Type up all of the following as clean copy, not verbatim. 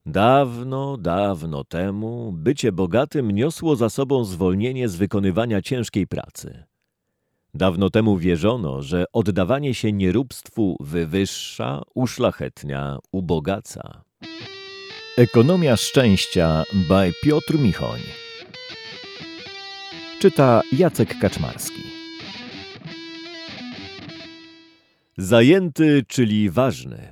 Dawno, dawno temu bycie bogatym niosło za sobą zwolnienie z wykonywania ciężkiej pracy. Dawno temu wierzono, że oddawanie się nieróbstwu wywyższa, uszlachetnia, ubogaca. Ekonomia szczęścia by Piotr Michoń. Czyta Jacek Kaczmarski. Zajęty, czyli ważny.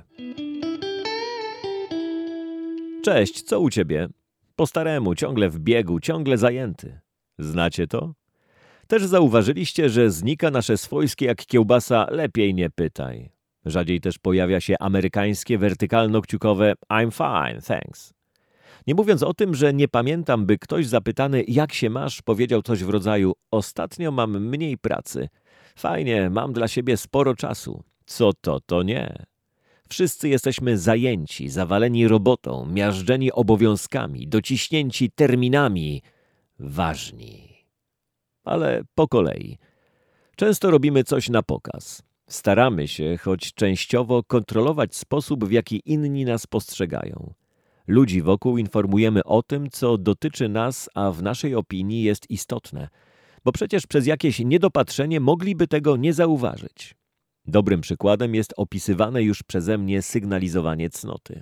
Cześć, co u ciebie? Po staremu, ciągle w biegu, ciągle zajęty. Znacie to? Też zauważyliście, że znika nasze swojskie jak kiełbasa lepiej nie pytaj. Rzadziej też pojawia się amerykańskie wertykalno-kciukowe I'm fine, thanks. Nie mówiąc o tym, że nie pamiętam, by ktoś zapytany jak się masz powiedział coś w rodzaju ostatnio mam mniej pracy. Fajnie, mam dla siebie sporo czasu. Co to nie. Wszyscy jesteśmy zajęci, zawaleni robotą, miażdżeni obowiązkami, dociśnięci terminami, ważni. Ale po kolei. Często robimy coś na pokaz. Staramy się, choć częściowo, kontrolować sposób, w jaki inni nas postrzegają. Ludzi wokół informujemy o tym, co dotyczy nas, a w naszej opinii jest istotne, bo przecież przez jakieś niedopatrzenie mogliby tego nie zauważyć. Dobrym przykładem jest opisywane już przeze mnie sygnalizowanie cnoty.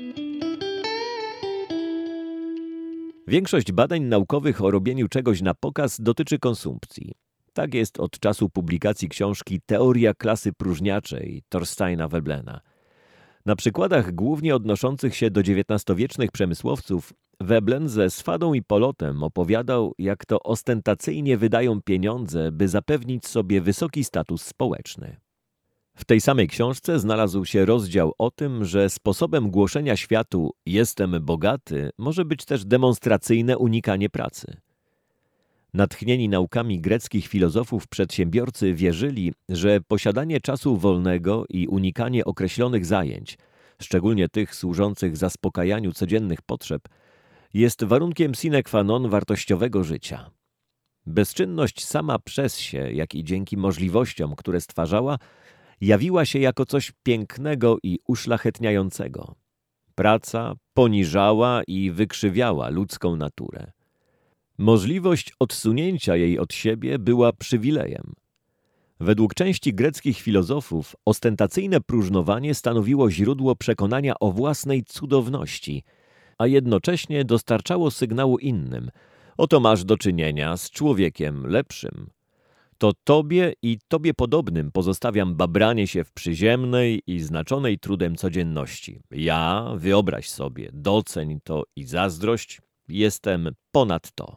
Większość badań naukowych o robieniu czegoś na pokaz dotyczy konsumpcji. Tak jest od czasu publikacji książki Teoria klasy próżniaczej Thorsteina Veblena. Na przykładach głównie odnoszących się do XIX-wiecznych przemysłowców Veblen ze swadą i polotem opowiadał, jak to ostentacyjnie wydają pieniądze, by zapewnić sobie wysoki status społeczny. W tej samej książce znalazł się rozdział o tym, że sposobem głoszenia światu „jestem bogaty” może być też demonstracyjne unikanie pracy. Natchnieni naukami greckich filozofów przedsiębiorcy wierzyli, że posiadanie czasu wolnego i unikanie określonych zajęć, szczególnie tych służących zaspokajaniu codziennych potrzeb, jest warunkiem sine qua non wartościowego życia. Bezczynność sama przez się, jak i dzięki możliwościom, które stwarzała, jawiła się jako coś pięknego i uszlachetniającego. Praca poniżała i wykrzywiała ludzką naturę. Możliwość odsunięcia jej od siebie była przywilejem. Według części greckich filozofów ostentacyjne próżnowanie stanowiło źródło przekonania o własnej cudowności, a jednocześnie dostarczało sygnału innym. Oto masz do czynienia z człowiekiem lepszym. To tobie i tobie podobnym pozostawiam babranie się w przyziemnej i znaczonej trudem codzienności. Ja, wyobraź sobie, doceń to i zazdrość, jestem ponad to.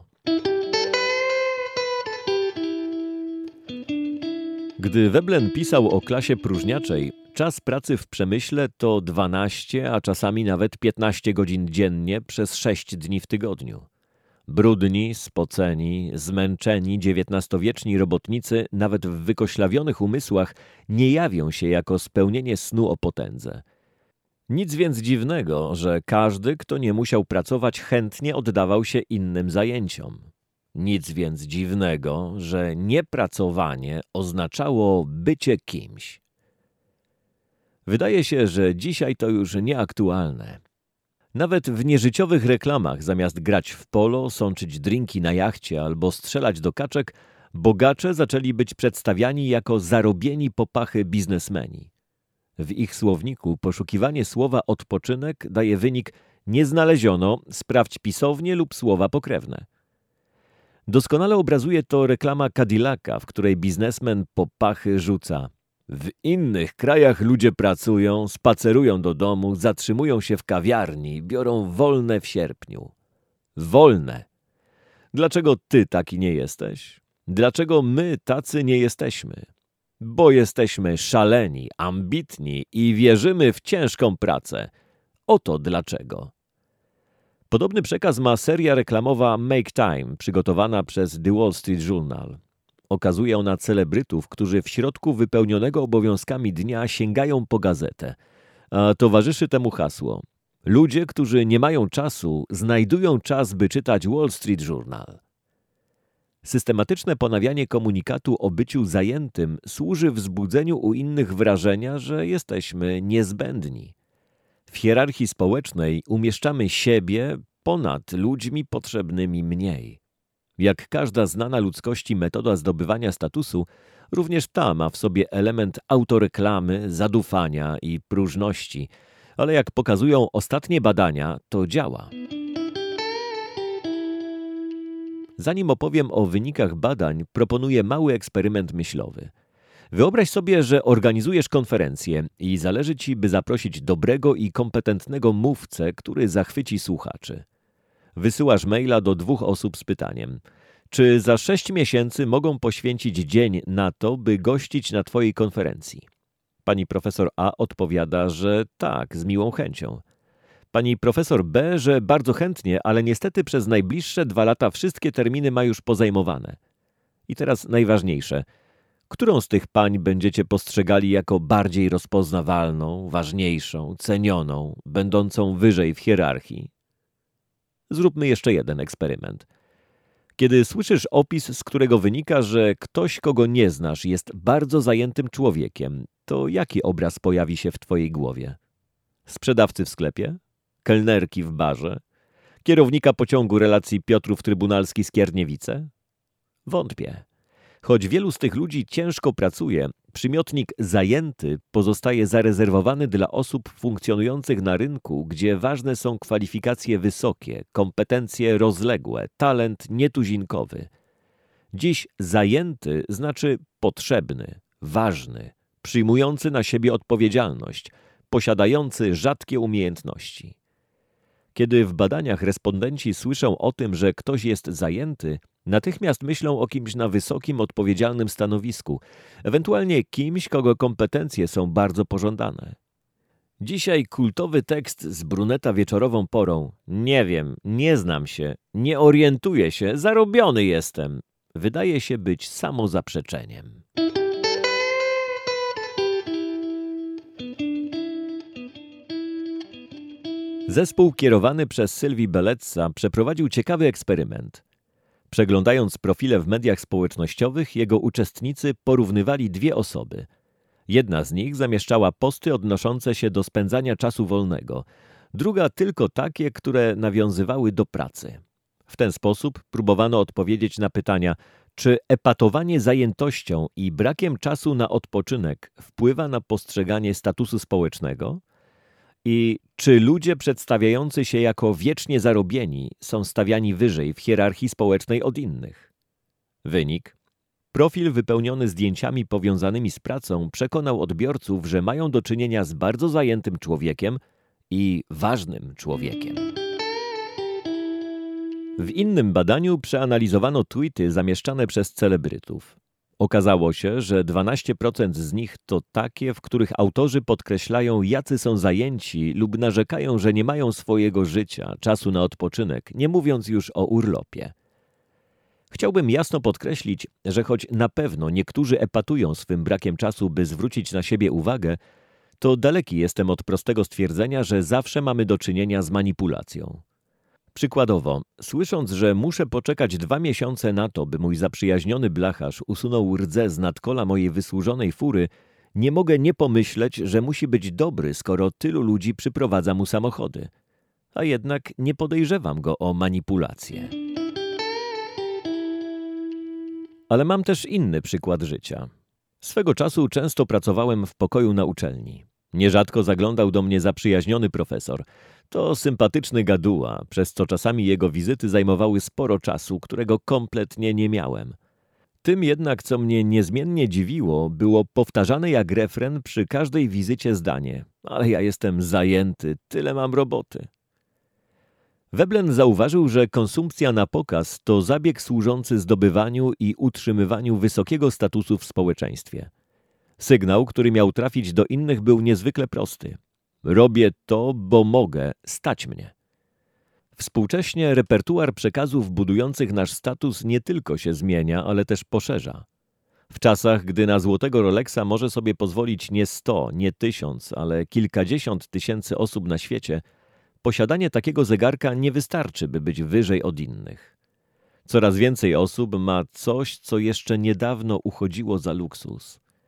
Gdy Veblen pisał o klasie próżniaczej, czas pracy w przemyśle to 12, a czasami nawet 15 godzin dziennie przez 6 dni w tygodniu. Brudni, spoceni, zmęczeni XIX-wieczni robotnicy nawet w wykoślawionych umysłach nie jawią się jako spełnienie snu o potędze. Nic więc dziwnego, że każdy, kto nie musiał pracować, chętnie oddawał się innym zajęciom. Nic więc dziwnego, że niepracowanie oznaczało bycie kimś. Wydaje się, że dzisiaj to już nieaktualne. Nawet w nieżyciowych reklamach zamiast grać w polo, sączyć drinki na jachcie albo strzelać do kaczek, bogacze zaczęli być przedstawiani jako zarobieni popachy biznesmeni. W ich słowniku poszukiwanie słowa odpoczynek daje wynik nie znaleziono, sprawdź pisownię lub słowa pokrewne. Doskonale obrazuje to reklama Cadillaca, w której biznesmen popachy rzuca: w innych krajach ludzie pracują, spacerują do domu, zatrzymują się w kawiarni, biorą wolne w sierpniu. Wolne. Dlaczego ty taki nie jesteś? Dlaczego my tacy nie jesteśmy? Bo jesteśmy szaleni, ambitni i wierzymy w ciężką pracę. Oto dlaczego. Podobny przekaz ma seria reklamowa Make Time, przygotowana przez The Wall Street Journal. Okazuje ona celebrytów, którzy w środku wypełnionego obowiązkami dnia sięgają po gazetę, a towarzyszy temu hasło: ludzie, którzy nie mają czasu, znajdują czas, by czytać Wall Street Journal. Systematyczne ponawianie komunikatu o byciu zajętym służy wzbudzeniu u innych wrażenia, że jesteśmy niezbędni. W hierarchii społecznej umieszczamy siebie ponad ludźmi potrzebnymi mniej. Jak każda znana ludzkości metoda zdobywania statusu, również ta ma w sobie element autoreklamy, zadufania i próżności, ale jak pokazują ostatnie badania, to działa. Zanim opowiem o wynikach badań, proponuję mały eksperyment myślowy. Wyobraź sobie, że organizujesz konferencję i zależy ci, by zaprosić dobrego i kompetentnego mówcę, który zachwyci słuchaczy. Wysyłasz maila do 2 osób z pytaniem: czy za 6 miesięcy mogą poświęcić dzień na to, by gościć na twojej konferencji? Pani profesor A odpowiada, że tak, z miłą chęcią. Pani profesor B, że bardzo chętnie, ale niestety przez najbliższe 2 lata wszystkie terminy ma już pozajmowane. I teraz najważniejsze. Którą z tych pań będziecie postrzegali jako bardziej rozpoznawalną, ważniejszą, cenioną, będącą wyżej w hierarchii? Zróbmy jeszcze jeden eksperyment. Kiedy słyszysz opis, z którego wynika, że ktoś, kogo nie znasz, jest bardzo zajętym człowiekiem, to jaki obraz pojawi się w twojej głowie? Sprzedawcy w sklepie? Kelnerki w barze? Kierownika pociągu relacji Piotrów Trybunalski Skierniewice? Wątpię. Choć wielu z tych ludzi ciężko pracuje, przymiotnik zajęty pozostaje zarezerwowany dla osób funkcjonujących na rynku, gdzie ważne są kwalifikacje wysokie, kompetencje rozległe, talent nietuzinkowy. Dziś zajęty znaczy potrzebny, ważny, przyjmujący na siebie odpowiedzialność, posiadający rzadkie umiejętności. Kiedy w badaniach respondenci słyszą o tym, że ktoś jest zajęty, natychmiast myślą o kimś na wysokim, odpowiedzialnym stanowisku, ewentualnie kimś, kogo kompetencje są bardzo pożądane. Dzisiaj kultowy tekst z Bruneta wieczorową porą: nie wiem, nie znam się, nie orientuję się, zarobiony jestem, wydaje się być samozaprzeczeniem. Zespół kierowany przez Sylwii Beletsa przeprowadził ciekawy eksperyment. Przeglądając profile w mediach społecznościowych, jego uczestnicy porównywali 2 osoby. Jedna z nich zamieszczała posty odnoszące się do spędzania czasu wolnego, druga tylko takie, które nawiązywały do pracy. W ten sposób próbowano odpowiedzieć na pytania, czy epatowanie zajętością i brakiem czasu na odpoczynek wpływa na postrzeganie statusu społecznego? I czy ludzie przedstawiający się jako wiecznie zarobieni są stawiani wyżej w hierarchii społecznej od innych? Wynik: profil wypełniony zdjęciami powiązanymi z pracą przekonał odbiorców, że mają do czynienia z bardzo zajętym człowiekiem i ważnym człowiekiem. W innym badaniu przeanalizowano tweety zamieszczane przez celebrytów. Okazało się, że 12% z nich to takie, w których autorzy podkreślają, jacy są zajęci lub narzekają, że nie mają swojego życia, czasu na odpoczynek, nie mówiąc już o urlopie. Chciałbym jasno podkreślić, że choć na pewno niektórzy epatują swym brakiem czasu, by zwrócić na siebie uwagę, to daleki jestem od prostego stwierdzenia, że zawsze mamy do czynienia z manipulacją. Przykładowo, słysząc, że muszę poczekać 2 miesiące na to, by mój zaprzyjaźniony blacharz usunął rdzę z nadkola mojej wysłużonej fury, nie mogę nie pomyśleć, że musi być dobry, skoro tylu ludzi przyprowadza mu samochody. A jednak nie podejrzewam go o manipulację. Ale mam też inny przykład życia. Swego czasu często pracowałem w pokoju na uczelni. Nierzadko zaglądał do mnie zaprzyjaźniony profesor. To sympatyczny gaduła, przez co czasami jego wizyty zajmowały sporo czasu, którego kompletnie nie miałem. Tym jednak, co mnie niezmiennie dziwiło, było powtarzane jak refren przy każdej wizycie zdanie: ale ja jestem zajęty, tyle mam roboty. Veblen zauważył, że konsumpcja na pokaz to zabieg służący zdobywaniu i utrzymywaniu wysokiego statusu w społeczeństwie. Sygnał, który miał trafić do innych, był niezwykle prosty. Robię to, bo mogę, stać mnie. Współcześnie repertuar przekazów budujących nasz status nie tylko się zmienia, ale też poszerza. W czasach, gdy na złotego Rolexa może sobie pozwolić nie 100, nie 1000, ale kilkadziesiąt tysięcy osób na świecie, posiadanie takiego zegarka nie wystarczy, by być wyżej od innych. Coraz więcej osób ma coś, co jeszcze niedawno uchodziło za luksus.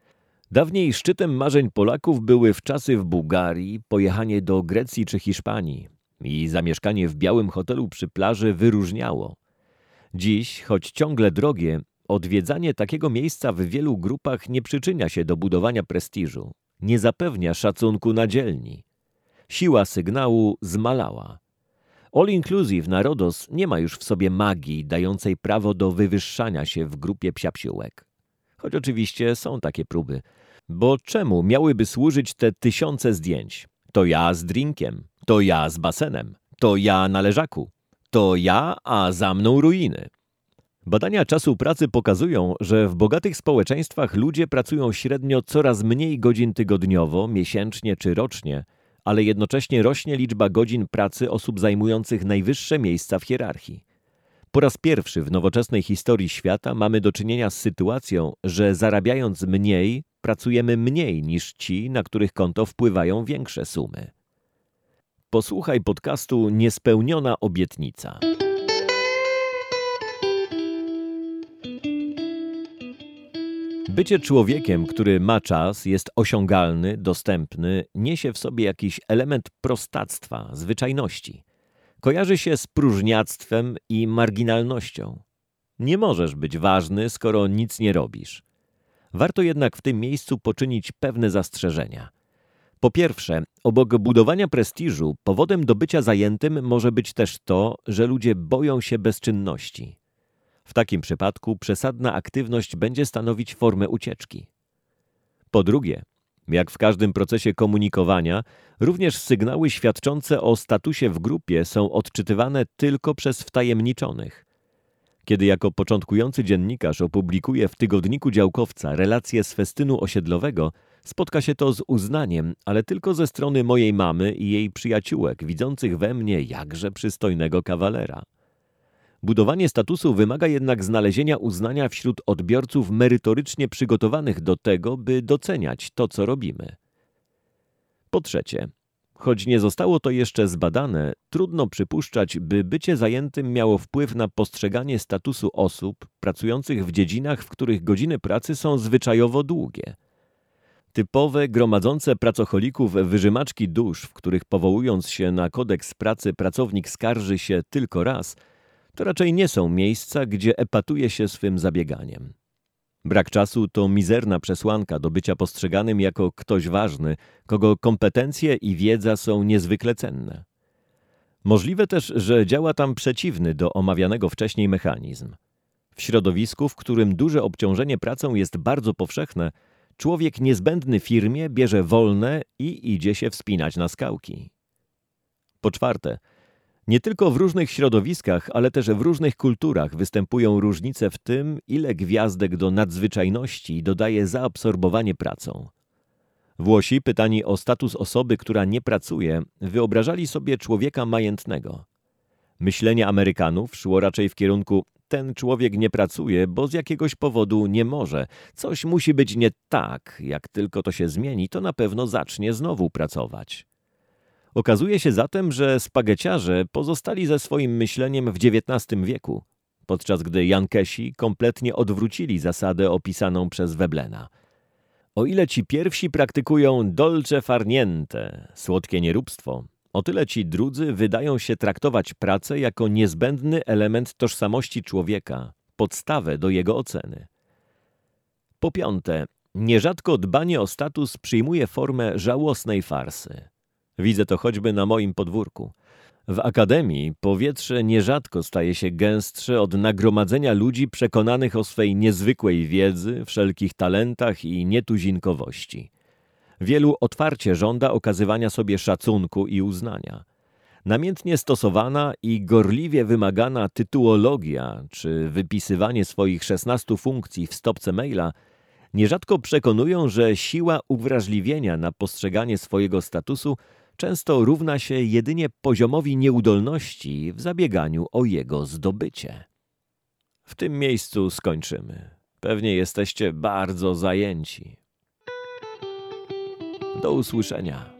Dawniej szczytem marzeń Polaków były wczasy w Bułgarii, pojechanie do Grecji czy Hiszpanii i zamieszkanie w białym hotelu przy plaży wyróżniało. Dziś, choć ciągle drogie, odwiedzanie takiego miejsca w wielu grupach nie przyczynia się do budowania prestiżu, nie zapewnia szacunku na dzielni. Siła sygnału zmalała. All Inclusive na Rodos nie ma już w sobie magii dającej prawo do wywyższania się w grupie psiapsiółek. Choć oczywiście są takie próby. Bo czemu miałyby służyć te tysiące zdjęć? To ja z drinkiem, to ja z basenem, to ja na leżaku, to ja, a za mną ruiny. Badania czasu pracy pokazują, że w bogatych społeczeństwach ludzie pracują średnio coraz mniej godzin tygodniowo, miesięcznie czy rocznie, ale jednocześnie rośnie liczba godzin pracy osób zajmujących najwyższe miejsca w hierarchii. Po raz pierwszy w nowoczesnej historii świata mamy do czynienia z sytuacją, że zarabiając mniej, pracujemy mniej niż ci, na których konto wpływają większe sumy. Posłuchaj podcastu Niespełniona obietnica. Bycie człowiekiem, który ma czas, jest osiągalny, dostępny, niesie w sobie jakiś element prostactwa, zwyczajności. Kojarzy się z próżniactwem i marginalnością. Nie możesz być ważny, skoro nic nie robisz. Warto jednak w tym miejscu poczynić pewne zastrzeżenia. Po pierwsze, obok budowania prestiżu, powodem do bycia zajętym może być też to, że ludzie boją się bezczynności. W takim przypadku przesadna aktywność będzie stanowić formę ucieczki. Po drugie, jak w każdym procesie komunikowania, również sygnały świadczące o statusie w grupie są odczytywane tylko przez wtajemniczonych. Kiedy jako początkujący dziennikarz opublikuję w tygodniku działkowca relacje z festynu osiedlowego, spotka się to z uznaniem, ale tylko ze strony mojej mamy i jej przyjaciółek, widzących we mnie jakże przystojnego kawalera. Budowanie statusu wymaga jednak znalezienia uznania wśród odbiorców merytorycznie przygotowanych do tego, by doceniać to, co robimy. Po trzecie, choć nie zostało to jeszcze zbadane, trudno przypuszczać, by bycie zajętym miało wpływ na postrzeganie statusu osób pracujących w dziedzinach, w których godziny pracy są zwyczajowo długie. Typowe, gromadzące pracocholików wyżymaczki dusz, w których powołując się na kodeks pracy pracownik skarży się tylko raz, to raczej nie są miejsca, gdzie epatuje się swym zabieganiem. Brak czasu to mizerna przesłanka do bycia postrzeganym jako ktoś ważny, kogo kompetencje i wiedza są niezwykle cenne. Możliwe też, że działa tam przeciwny do omawianego wcześniej mechanizm. W środowisku, w którym duże obciążenie pracą jest bardzo powszechne, człowiek niezbędny firmie bierze wolne i idzie się wspinać na skałki. Po czwarte, nie tylko w różnych środowiskach, ale też w różnych kulturach występują różnice w tym, ile gwiazdek do nadzwyczajności dodaje zaabsorbowanie pracą. Włosi, pytani o status osoby, która nie pracuje, wyobrażali sobie człowieka majętnego. Myślenie Amerykanów szło raczej w kierunku: ten człowiek nie pracuje, bo z jakiegoś powodu nie może. Coś musi być nie tak, jak tylko to się zmieni, to na pewno zacznie znowu pracować. Okazuje się zatem, że spageciarze pozostali ze swoim myśleniem w XIX wieku, podczas gdy Jankesi kompletnie odwrócili zasadę opisaną przez Veblena. O ile ci pierwsi praktykują dolce far niente, słodkie nieróbstwo, o tyle ci drudzy wydają się traktować pracę jako niezbędny element tożsamości człowieka, podstawę do jego oceny. Po piąte, nierzadko dbanie o status przyjmuje formę żałosnej farsy. Widzę to choćby na moim podwórku. W akademii powietrze nierzadko staje się gęstsze od nagromadzenia ludzi przekonanych o swej niezwykłej wiedzy, wszelkich talentach i nietuzinkowości. Wielu otwarcie żąda okazywania sobie szacunku i uznania. Namiętnie stosowana i gorliwie wymagana tytuologia czy wypisywanie swoich 16 funkcji w stopce maila nierzadko przekonują, że siła uwrażliwienia na postrzeganie swojego statusu często równa się jedynie poziomowi nieudolności w zabieganiu o jego zdobycie. W tym miejscu skończymy. Pewnie jesteście bardzo zajęci. Do usłyszenia.